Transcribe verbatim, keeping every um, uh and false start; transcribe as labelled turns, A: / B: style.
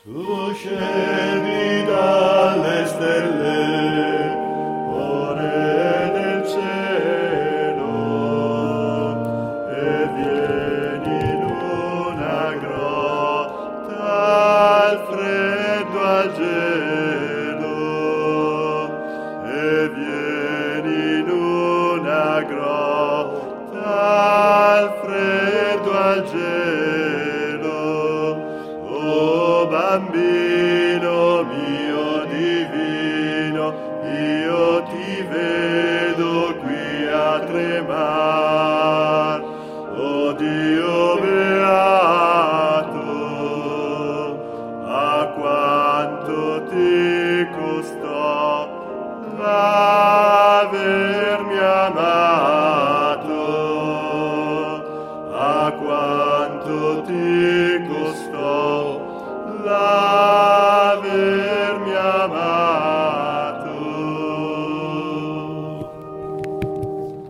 A: Tu scendi dalle stelle, o Re del cielo, e vieni in una grotta al freddo, al gelo, e vieni in una grotta al freddo, al gelo. O bambino mio divino, io ti vedo qui a tremar. O Dio beato, a quanto ti costò avermi amato, a quanto ti costò